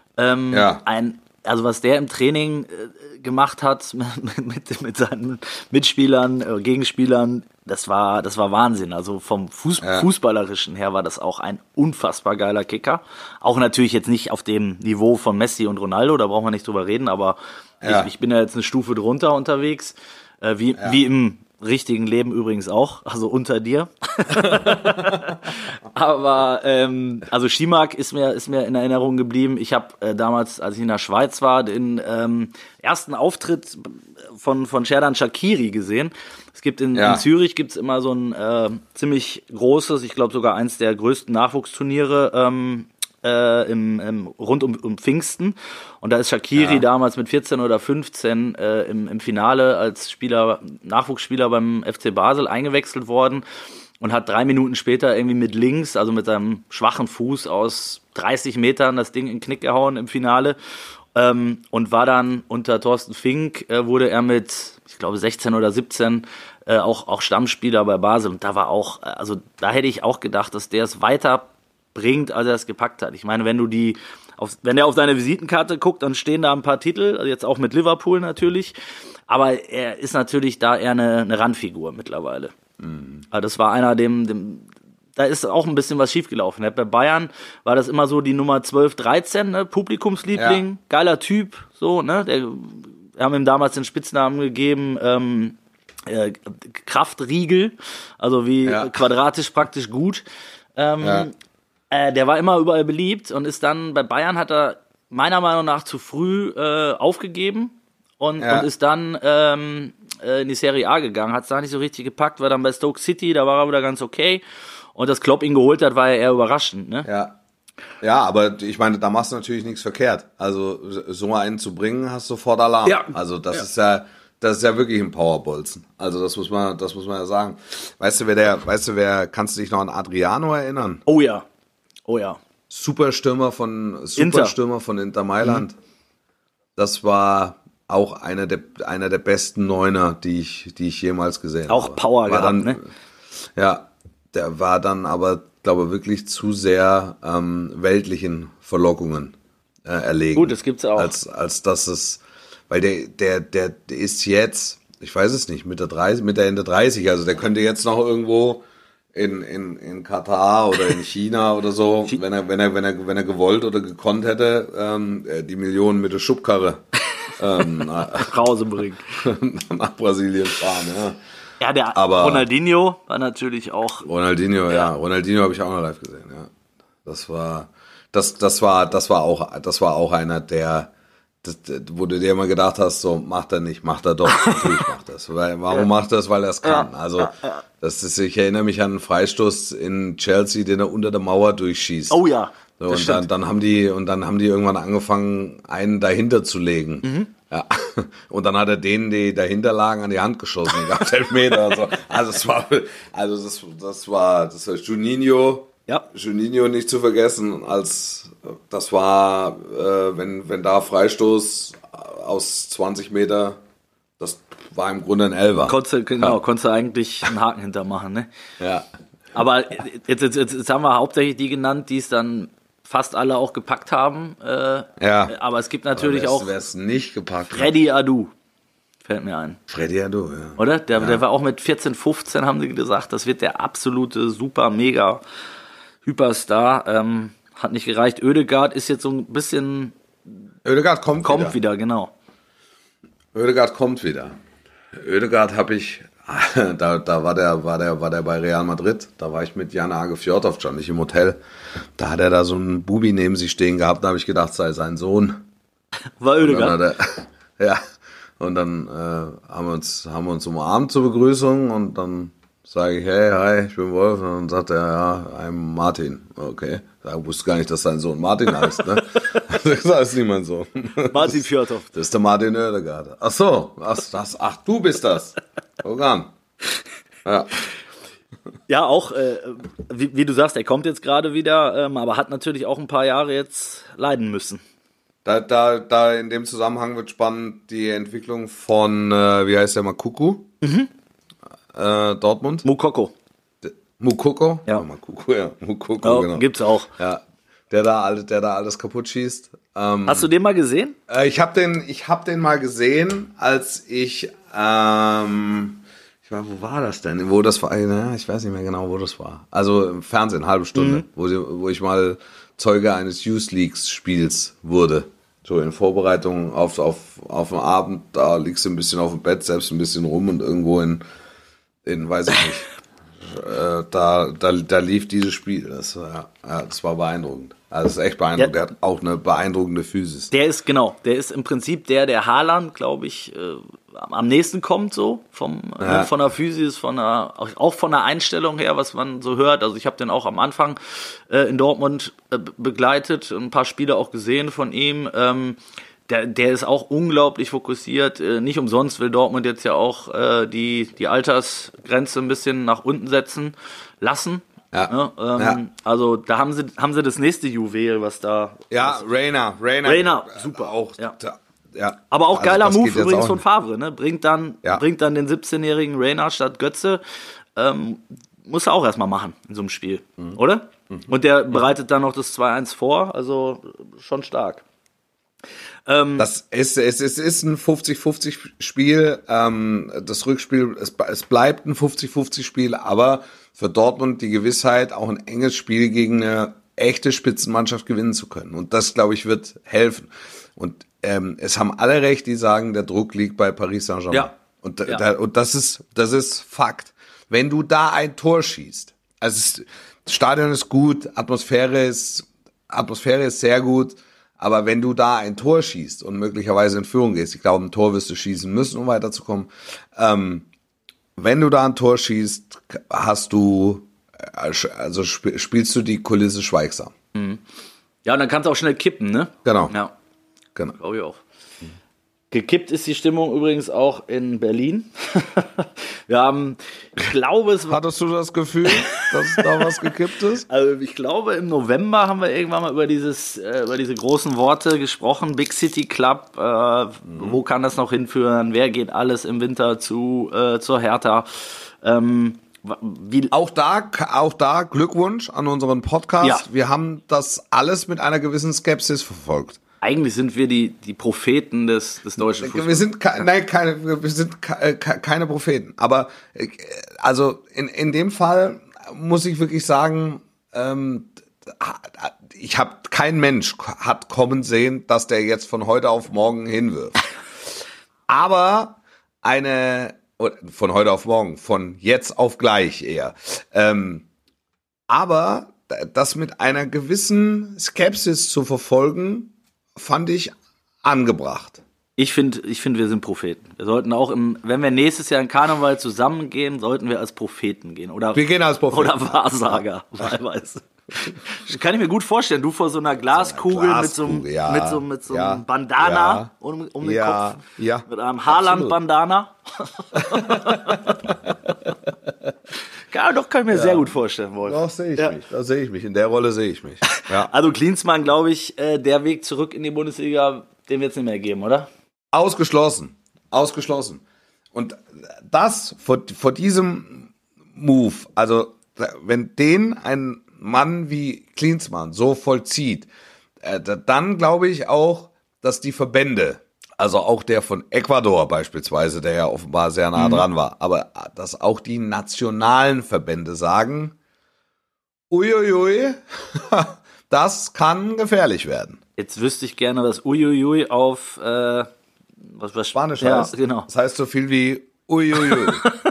Also was der im Training gemacht hat mit seinen Mitspielern, Gegenspielern, das war Wahnsinn. Also vom Fußballerischen her war das auch ein unfassbar geiler Kicker. Auch natürlich jetzt nicht auf dem Niveau von Messi und Ronaldo, da brauchen wir nicht drüber reden, aber ich bin ja jetzt eine Stufe drunter unterwegs, wie im richtigen Leben übrigens auch, also unter dir. Aber also Schimak ist mir in Erinnerung geblieben. Ich habe damals, als ich in der Schweiz war, den ersten Auftritt von Xherdan Shaqiri gesehen. Es gibt in Zürich gibt's immer so ein ziemlich großes, ich glaube sogar eins der größten Nachwuchsturniere rund um Pfingsten. Und da ist Shaqiri damals mit 14 oder 15 im Finale als Nachwuchsspieler beim FC Basel eingewechselt worden und hat 3 Minuten später irgendwie mit links, also mit seinem schwachen Fuß aus 30 Metern das Ding in den Knick gehauen im Finale. Und war dann unter Thorsten Fink, wurde er mit, ich glaube 16 oder 17 auch Stammspieler bei Basel. Und da war auch, also da hätte ich auch gedacht, dass der es weiter bringt, als er es gepackt hat. Ich meine, wenn er auf seine Visitenkarte guckt, dann stehen da ein paar Titel, also jetzt auch mit Liverpool natürlich, aber er ist natürlich da eher eine Randfigur mittlerweile. Also das war einer, da ist auch ein bisschen was schiefgelaufen. Bei Bayern war das immer so die Nummer 12, 13, ne? Publikumsliebling, geiler Typ, so, ne? Wir haben ihm damals den Spitznamen gegeben, Kraftriegel, also wie quadratisch praktisch gut. Der war immer überall beliebt und ist dann, bei Bayern hat er meiner Meinung nach zu früh aufgegeben und ist dann in die Serie A gegangen, hat es da nicht so richtig gepackt, war dann bei Stoke City, da war er wieder ganz okay und dass Klopp ihn geholt hat, war ja eher überraschend, ne? Ja, aber ich meine, da machst du natürlich nichts verkehrt. Also so einen zu bringen, hast du sofort Alarm. Ja. Also das ist ja wirklich ein Powerbolzen. Also das muss man ja sagen. Weißt du, kannst du dich noch an Adriano erinnern? Oh ja. Superstürmer von Inter Mailand. Das war auch einer der besten Neuner, die ich jemals gesehen habe. Auch Power gehabt, ne? Ja, der war dann aber, glaube ich, wirklich zu sehr weltlichen Verlockungen erlegen. Gut, das gibt's auch. Als dass es, weil der ist jetzt, ich weiß es nicht, Mitte Ende 30, also der könnte jetzt noch irgendwo in Katar oder in China oder so, wenn er gewollt oder gekonnt hätte, die Millionen mit der Schubkarre nach Hause bringen. Nach Brasilien fahren, ja. Aber Ronaldinho war natürlich auch. Ronaldinho habe ich auch noch live gesehen, ja. Das war auch einer, der, wo du dir immer gedacht hast, so macht er nicht, macht er doch, natürlich macht er es. Warum macht er es? Weil er es kann. Also ich erinnere mich an einen Freistoß in Chelsea, den er unter der Mauer durchschießt. Oh ja. So, und dann haben die irgendwann angefangen, einen dahinter zu legen. Ja. Und dann hat er denen, die dahinter lagen, an die Hand geschossen. Die gab 11 Meter und so. Das war Juninho. Ja. Juninho nicht zu vergessen, das war, wenn da Freistoß aus 20 Meter, das war im Grunde ein Elfer. Konntest du eigentlich einen Haken hintermachen, ne? Ja. Aber jetzt haben wir hauptsächlich die genannt, die es dann fast alle auch gepackt haben. Aber es gibt natürlich auch wer es nicht gepackt Freddy Adu, fällt mir ein. Freddy Adu, ja. Oder? Der war auch mit 14, 15, haben sie gesagt, das wird der absolute super, mega Hyperstar. Hat nicht gereicht. Oedegaard ist jetzt so ein bisschen... Oedegaard kommt wieder, genau. Oedegaard kommt wieder. Oedegaard habe ich... Da war der bei Real Madrid. Da war ich mit Jan Age Fjordhoff, stand ich im Hotel. Da hat er da so einen Bubi neben sich stehen gehabt. Da habe ich gedacht, sei sein Sohn. War Oedegaard. Ja. Und dann haben wir uns umarmt zur Begrüßung und dann sage ich, hey, hi, ich bin Wolf. Und dann sagt er, ja, I'm Martin. Okay. Ich wusste gar nicht, dass sein Sohn Martin heißt, ne? Das ist nicht mein Sohn. Martin Fjordhoff. Das ist der Martin Oedegaard. Ach so, du bist das. Organ. Ja. Ja, auch, wie du sagst, er kommt jetzt gerade wieder, aber hat natürlich auch ein paar Jahre jetzt leiden müssen. Da in dem Zusammenhang wird spannend die Entwicklung von, wie heißt der mal, Kuku? Dortmund. Mukoko. Mukoko? Ja. Mukoko, genau. Gibt's auch. Ja. Der da alles kaputt schießt. Hast du den mal gesehen? Ich hab den mal gesehen, als wo war das denn? Wo das war? Ich weiß nicht mehr genau, wo das war. Also im Fernsehen, halbe Stunde, wo ich mal Zeuge eines Youth Leagues Spiels wurde. So in Vorbereitung auf den Abend, da liegst du ein bisschen auf dem Bett, selbst ein bisschen rum und irgendwo in weiß ich nicht. Da lief dieses Spiel. Das war beeindruckend. Also das ist echt beeindruckend. Ja. Der hat auch eine beeindruckende Physis. Der ist im Prinzip der Haaland, glaube ich, am nächsten kommt so von der Physis, auch von der Einstellung her, was man so hört. Also ich habe den auch am Anfang in Dortmund begleitet, ein paar Spiele auch gesehen von ihm. Der ist auch unglaublich fokussiert. Nicht umsonst will Dortmund jetzt ja auch die Altersgrenze ein bisschen nach unten setzen lassen. Ja. Also da haben sie das nächste Juwel, was da... Ja, Reina, super. Auch, ja. Ja. Aber auch geiler also Move übrigens von Favre, ne? Bringt dann den 17-jährigen Reina statt Götze. Muss er auch erstmal machen in so einem Spiel, oder? Und der bereitet dann noch das 2-1 vor, also schon stark. Es ist ein 50-50-Spiel. Das Rückspiel, es bleibt ein 50-50-Spiel, aber für Dortmund die Gewissheit, auch ein enges Spiel gegen eine echte Spitzenmannschaft gewinnen zu können. Und das, glaube ich, wird helfen. Und es haben alle recht, die sagen, der Druck liegt bei Paris Saint-Germain. Ja. Und das ist Fakt. Wenn du da ein Tor schießt, also das Stadion ist gut, Atmosphäre ist sehr gut, aber wenn du da ein Tor schießt und möglicherweise in Führung gehst, ich glaube, ein Tor wirst du schießen müssen, um weiterzukommen, wenn du da ein Tor schießt, spielst du die Kulisse schweigsam. Ja, und dann kannst du auch schnell kippen, ne? Genau. Ja, Genau. glaube ich auch. Gekippt ist die Stimmung übrigens auch in Berlin. Wir haben, ich glaube, Hattest du das Gefühl, dass da was gekippt ist? Also ich glaube, im November haben wir irgendwann mal über diese großen Worte gesprochen. Big City Club, wo kann das noch hinführen? Wer geht alles im Winter zur Hertha? Auch da Glückwunsch an unseren Podcast. Ja. Wir haben das alles mit einer gewissen Skepsis verfolgt. Eigentlich sind wir die Propheten des deutschen Fußballs. Wir sind keine Propheten. Aber also in dem Fall muss ich wirklich sagen, kein Mensch hat kommen sehen, dass der jetzt von heute auf morgen hinwirft. Aber von heute auf morgen, von jetzt auf gleich eher. Aber das mit einer gewissen Skepsis zu verfolgen, fand ich angebracht. Ich finde, wir sind Propheten. Wir sollten auch wenn wir nächstes Jahr in Karneval zusammengehen, sollten wir als Propheten gehen. Wir gehen als Propheten. Oder Wahrsager, wahlweise. Kann ich mir gut vorstellen. Du vor so einer Glaskugel, mit so einem Bandana um den Kopf. Ja. Mit einem Haaland-Bandana. Kann ich mir sehr gut vorstellen, Wolf. Doch, sehe ich mich. Da sehe ich mich. In der Rolle sehe ich mich. Ja. Also Klinsmann, glaube ich, der Weg zurück in die Bundesliga, den wird es nicht mehr geben, oder? Ausgeschlossen. Und das vor diesem Move, also wenn den ein Mann wie Klinsmann so vollzieht, dann glaube ich auch, dass die Verbände, also auch der von Ecuador beispielsweise, der ja offenbar sehr nah dran war, aber dass auch die nationalen Verbände sagen, uiuiui, das kann gefährlich werden. Jetzt wüsste ich gerne, was uiuiui auf was Spanisch heißt. Ja, genau. Das heißt so viel wie uiuiui.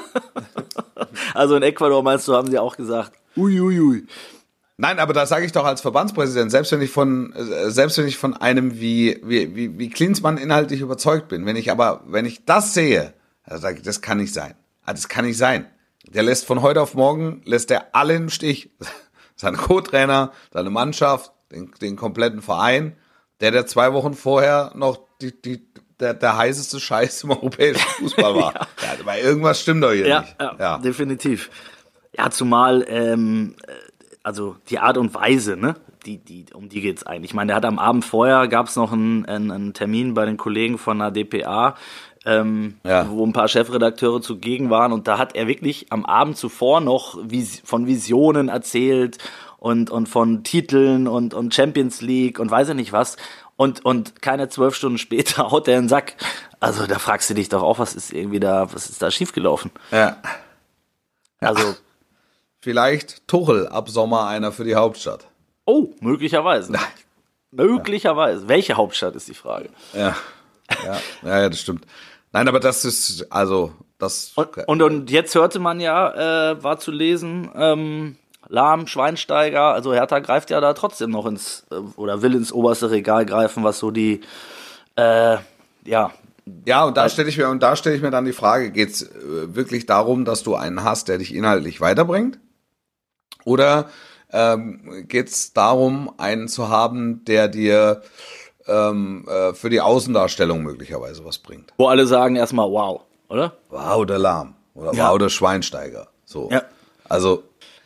Also in Ecuador, meinst du, haben sie auch gesagt, uiuiui. Nein, aber da sage ich doch als Verbandspräsident, selbst wenn ich von einem wie Klinsmann inhaltlich überzeugt bin, wenn ich das sehe, also das kann nicht sein. Das kann nicht sein. Der lässt von heute auf morgen, alle im Stich. Seine Co-Trainer, seine Mannschaft, den kompletten Verein, der 2 Wochen vorher noch der heißeste Scheiß im europäischen Fußball war. Ja, weil irgendwas stimmt doch hier nicht. Ja, definitiv. Ja, zumal, also die Art und Weise, ne, um die geht's eigentlich. Ich meine, der hat am Abend vorher, gab's noch einen Termin bei den Kollegen von der dpa, wo ein paar Chefredakteure zugegen waren, und da hat er wirklich am Abend zuvor noch von Visionen erzählt und von Titeln und Champions League und weiß ich nicht was. Und keine 12 Stunden später haut er in den Sack. Also da fragst du dich doch auch, was ist da schiefgelaufen? Ja. Also vielleicht Tuchel ab Sommer einer für die Hauptstadt. Oh, möglicherweise. Möglicherweise. Welche Hauptstadt ist die Frage? Ja, das stimmt. Nein, aber das ist, also, das... Und jetzt hörte man ja, war zu lesen, Lahm, Schweinsteiger, also Hertha greift ja da trotzdem noch will ins oberste Regal greifen, was so die, Ja, und da stelle ich mir dann die Frage, geht's wirklich darum, dass du einen hast, der dich inhaltlich weiterbringt? Oder geht's darum, einen zu haben, der dir für die Außendarstellung möglicherweise was bringt? Wo alle sagen erstmal wow, oder? Wow, der Lahm. Oder wow, der Schweinsteiger. So. Ja. Also,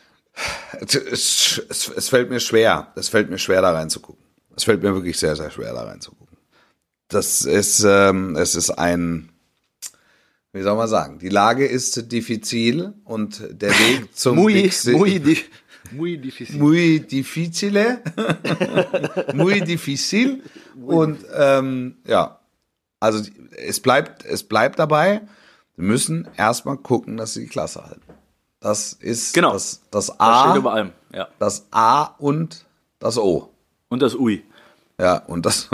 es fällt mir schwer. Es fällt mir schwer, da reinzugucken. Es fällt mir wirklich sehr, sehr schwer, da reinzugucken. Es ist ein, wie soll man sagen, die Lage ist diffizil und der Weg zum muy difícil. Muy difficile. Muy difícil. Und also es bleibt dabei, wir müssen erstmal gucken, dass sie die Klasse halten. Das ist genau. das Das A, steht über allem. Ja. das A und das O. Und das Ui. Ja, und das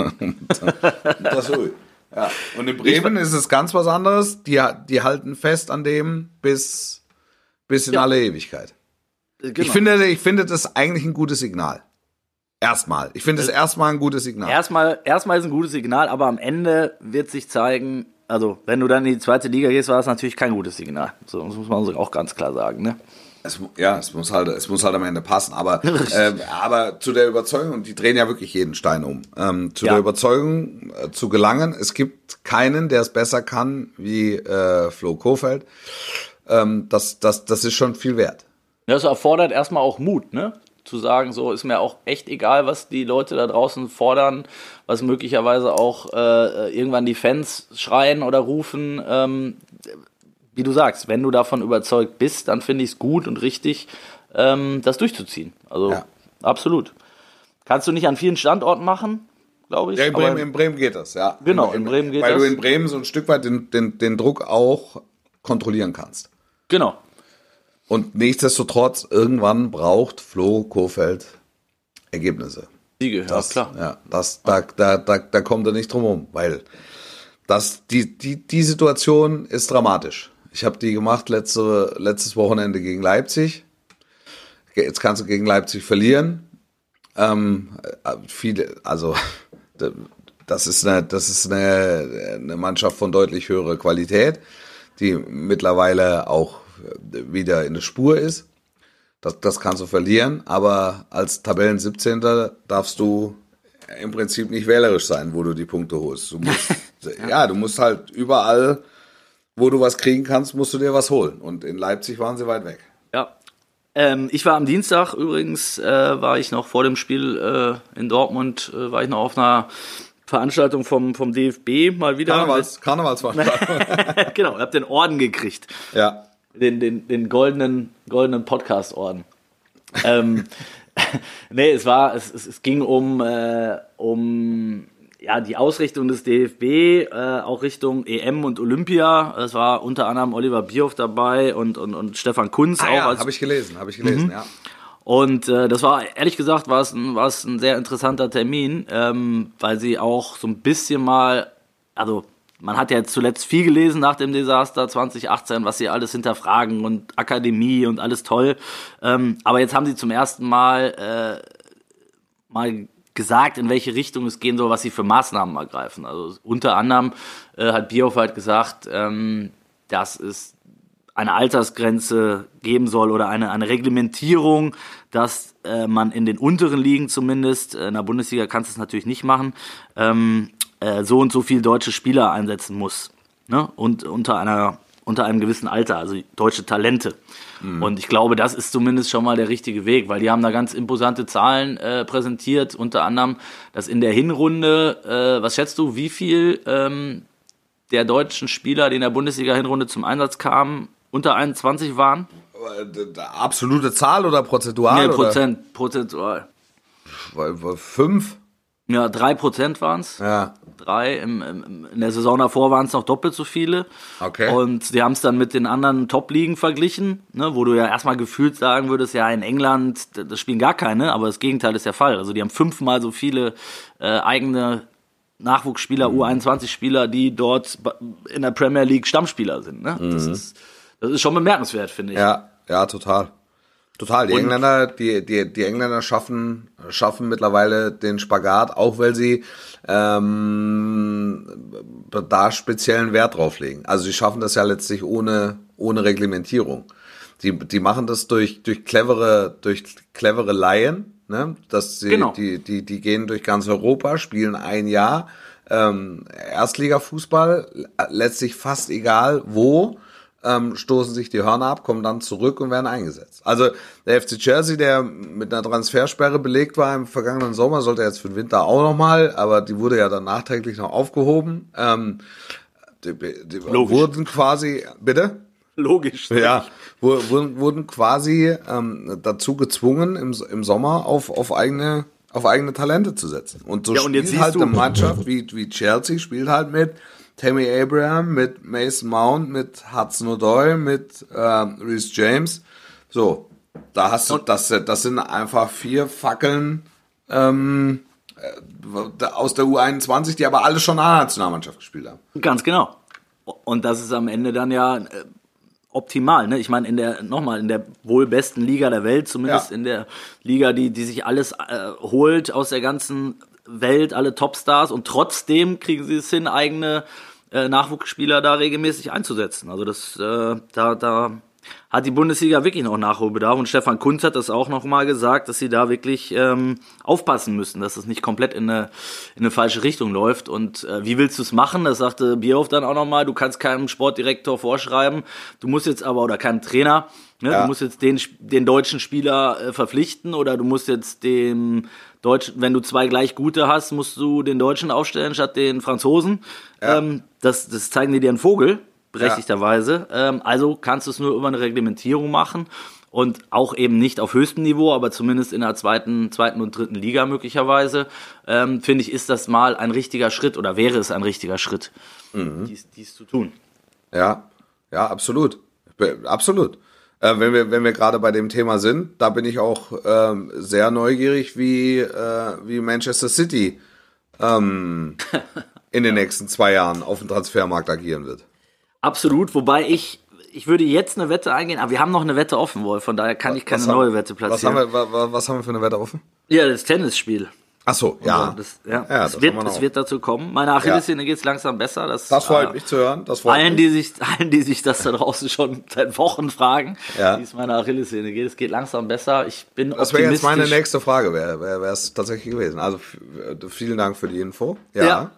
Ui. Ja. Und in Bremen ist es ganz was anderes. Die halten fest an dem bis in alle Ewigkeit. Genau. Ich finde das eigentlich ein gutes Signal. Erstmal. Ich finde es erstmal ein gutes Signal. Erstmal ist ein gutes Signal, aber am Ende wird sich zeigen, also wenn du dann in die 2. Liga gehst, war das natürlich kein gutes Signal. So, das muss man auch ganz klar sagen, ne? Es muss halt am Ende passen, aber zu der Überzeugung, und die drehen ja wirklich jeden Stein um, der Überzeugung zu gelangen, es gibt keinen, der es besser kann wie Flo Kofeld, das ist schon viel wert. Das erfordert erstmal auch Mut, ne? Zu sagen, so ist mir auch echt egal, was die Leute da draußen fordern, was möglicherweise auch irgendwann die Fans schreien oder rufen. Wie du sagst, wenn du davon überzeugt bist, dann finde ich es gut und richtig, das durchzuziehen. Also absolut. Kannst du nicht an vielen Standorten machen, glaube ich. Ja, in Bremen geht das, ja. Genau, in Bremen geht das. Weil du in Bremen so ein Stück weit den Druck auch kontrollieren kannst. Genau. Und nichtsdestotrotz, irgendwann braucht Flo Kofeld Ergebnisse. Siege, klar. Ja, da kommt er nicht drum rum, weil die Situation ist dramatisch. Ich habe die gemacht letztes Wochenende gegen Leipzig. Jetzt kannst du gegen Leipzig verlieren. Das ist eine Mannschaft von deutlich höherer Qualität, die mittlerweile auch wieder in der Spur ist. Das kannst du verlieren, aber als Tabellen 17. darfst du im Prinzip nicht wählerisch sein, wo du die Punkte holst. Du musst, du musst halt überall, wo du was kriegen kannst, musst du dir was holen. Und in Leipzig waren sie weit weg. Ja. Ich war am Dienstag übrigens, war ich noch vor dem Spiel in Dortmund, war ich noch auf einer Veranstaltung vom DFB mal wieder. Karnevalsveranstaltung. Genau, ich habe den Orden gekriegt. Ja. Den goldenen Podcast-Orden. Nee, es ging um die Ausrichtung des DFB, auch Richtung EM und Olympia. Es war unter anderem Oliver Bierhoff dabei und Stefan Kunz auch. Ja, habe ich gelesen, ja. Und das war, ehrlich gesagt, war es ein sehr interessanter Termin, weil sie auch so ein bisschen mal, also man hat ja jetzt zuletzt viel gelesen nach dem Desaster 2018, was sie alles hinterfragen und Akademie und alles toll. Aber jetzt haben sie zum ersten Mal gesagt, in welche Richtung es gehen soll, was sie für Maßnahmen ergreifen. Also unter anderem hat Bierhoff halt gesagt, dass es eine Altersgrenze geben soll oder eine Reglementierung, dass man in den unteren Ligen zumindest, in der Bundesliga kannst du es natürlich nicht machen, so und so viel deutsche Spieler einsetzen muss, ne? Und unter einem gewissen Alter, also deutsche Talente. Und ich glaube, das ist zumindest schon mal der richtige Weg, weil die haben da ganz imposante Zahlen präsentiert, unter anderem, dass in der Hinrunde, was schätzt du, wie viel der deutschen Spieler, die in der Bundesliga-Hinrunde zum Einsatz kamen, unter 21 waren? Absolute Zahl oder prozentual? Nee, prozentual. 5? Ja, 3% waren es. Ja. 3. In der Saison davor waren es noch doppelt so viele. Okay. Und sie haben es dann mit den anderen Top-Ligen verglichen, ne, wo du ja erstmal gefühlt sagen würdest, ja, in England, das spielen gar keine, aber das Gegenteil ist der Fall. Also die haben 5-mal so viele eigene Nachwuchsspieler, U21-Spieler, die dort in der Premier League Stammspieler sind. Ne? Das ist schon bemerkenswert, finde ich. Ja, total. Total. Die Engländer schaffen mittlerweile den Spagat, auch weil sie da speziellen Wert drauf legen. Also sie schaffen das ja letztlich ohne Reglementierung. Die machen das durch clevere Laien, ne? Dass sie, genau. Die gehen durch ganz Europa, spielen ein Jahr Erstligafußball, letztlich fast egal wo. Stoßen sich die Hörner ab, kommen dann zurück und werden eingesetzt. Also der FC Chelsea, der mit einer Transfersperre belegt war im vergangenen Sommer, sollte jetzt für den Winter auch nochmal, aber die wurde ja dann nachträglich noch aufgehoben. Die wurden quasi, bitte? Logisch. Ja, wurden quasi dazu gezwungen, im Sommer auf eigene Talente zu setzen. Und so und spielt halt eine Mannschaft wie Chelsea, spielt halt mit Tammy Abraham, mit Mason Mount, mit Hudson-Odoi, mit Reece James. So, da hast du, das sind einfach 4 Fackeln aus der U21, die aber alle schon A-Nationalmannschaft gespielt haben. Ganz genau. Und das ist am Ende dann ja optimal, ne? Ich meine, in der wohl besten Liga der Welt, zumindest in der Liga, die sich alles holt aus der ganzen Welt, alle Topstars, und trotzdem kriegen sie es hin, eigene Nachwuchsspieler da regelmäßig einzusetzen. Also das da hat die Bundesliga wirklich noch Nachholbedarf, und Stefan Kunz hat das auch noch mal gesagt, dass sie da wirklich aufpassen müssen, dass es nicht komplett in eine falsche Richtung läuft. Und wie willst du es machen? Das sagte Bierhoff dann auch noch mal, du kannst keinem Sportdirektor vorschreiben, du musst jetzt aber, oder keinem Trainer, ne, du musst jetzt den deutschen Spieler verpflichten, oder du musst jetzt dem Deutschen, wenn du 2 gleich gute hast, musst du den Deutschen aufstellen statt den Franzosen. Ja. Das zeigen dir einen Vogel, berechtigterweise. Ja. Also kannst du es nur über eine Reglementierung machen, und auch eben nicht auf höchstem Niveau, aber zumindest in der zweiten und dritten Liga möglicherweise. Finde ich, ist das mal ein richtiger Schritt, oder wäre es ein richtiger Schritt, dies zu tun. Ja, absolut. Absolut. Wenn wir gerade bei dem Thema sind, da bin ich auch sehr neugierig, wie Manchester City in den nächsten 2 Jahren auf dem Transfermarkt agieren wird. Absolut, wobei ich würde jetzt eine Wette eingehen, aber wir haben noch eine Wette offen, Wolf, von daher kann ich keine neue Wette platzieren. Was haben wir für eine Wette offen? Ja, das Tennisspiel. Ach so, ja. Es wird dazu kommen. Meiner Achillessehne geht es langsam besser. Das freut mich zu hören. Allen, die sich das da draußen schon seit Wochen fragen, wie es meiner Achillessehne geht. Es geht langsam besser. Ich bin optimistisch. Das wäre jetzt meine nächste Frage, wäre es tatsächlich gewesen. Also vielen Dank für die Info. Ja.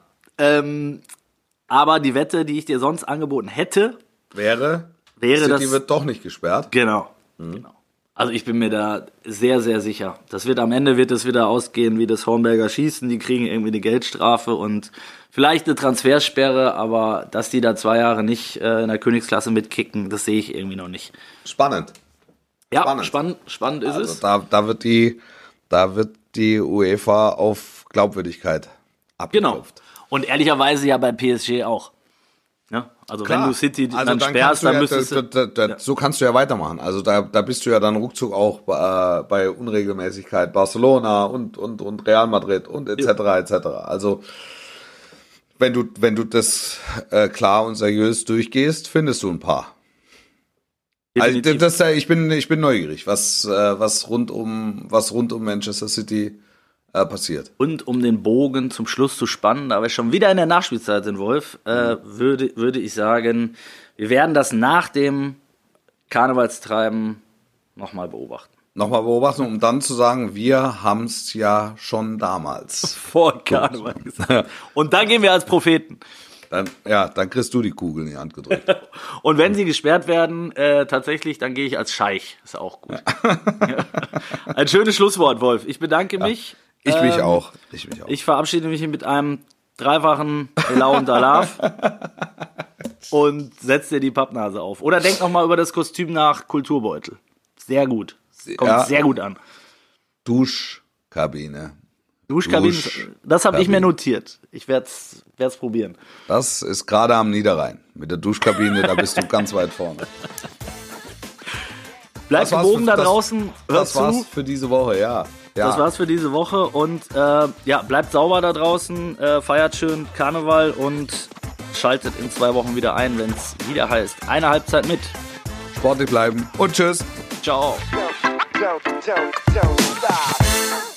Aber die Wette, die ich dir sonst angeboten hätte, wäre City wird doch nicht gesperrt. Genau. Also ich bin mir da sehr, sehr sicher. Am Ende wird es wieder ausgehen wie das Hornberger Schießen. Die kriegen irgendwie eine Geldstrafe und vielleicht eine Transfersperre, aber dass die da 2 Jahre nicht in der Königsklasse mitkicken, das sehe ich irgendwie noch nicht. Spannend. Ja, spannend ist es. Da wird die UEFA auf Glaubwürdigkeit abgeklopft. Genau. Und ehrlicherweise ja bei PSG auch. Ja, also klar, wenn du City dann sperrst, dann müsstest du... So kannst du ja weitermachen. Also da bist du ja dann ruckzuck auch bei Unregelmäßigkeit Barcelona und Real Madrid und etc. Also wenn du das klar und seriös durchgehst, findest du ein paar. Definitiv. Also ich bin neugierig, was rund um Manchester City passiert. Und um den Bogen zum Schluss zu spannen, da wir schon wieder in der Nachspielzeit sind, Wolf, würde ich sagen, wir werden das nach dem Karnevalstreiben nochmal beobachten. Um dann zu sagen, wir haben es ja schon damals. Vor Karneval gesagt. Und dann gehen wir als Propheten. Dann kriegst du die Kugel in die Hand gedrückt. Und wenn sie gesperrt werden, tatsächlich, dann gehe ich als Scheich. Ist auch gut. Ein schönes Schlusswort, Wolf. Ich bedanke mich. Ich mich auch. Ich verabschiede mich mit einem 3-fachen Elau und Alaf und setze dir die Pappnase auf. Oder denk noch mal über das Kostüm nach, Kulturbeutel. Sehr gut. Kommt sehr gut an. Duschkabine, das habe ich mir notiert. Ich werd's probieren. Das ist gerade am Niederrhein. Mit der Duschkabine, da bist du ganz weit vorne. Bleibt gewogen da draußen. Das war's für diese Woche, ja. Das war's für diese Woche und bleibt sauber da draußen, feiert schön Karneval und schaltet in 2 Wochen wieder ein, wenn es wieder heißt, eine Halbzeit mit. Sportlich bleiben und tschüss. Ciao. Don't stop.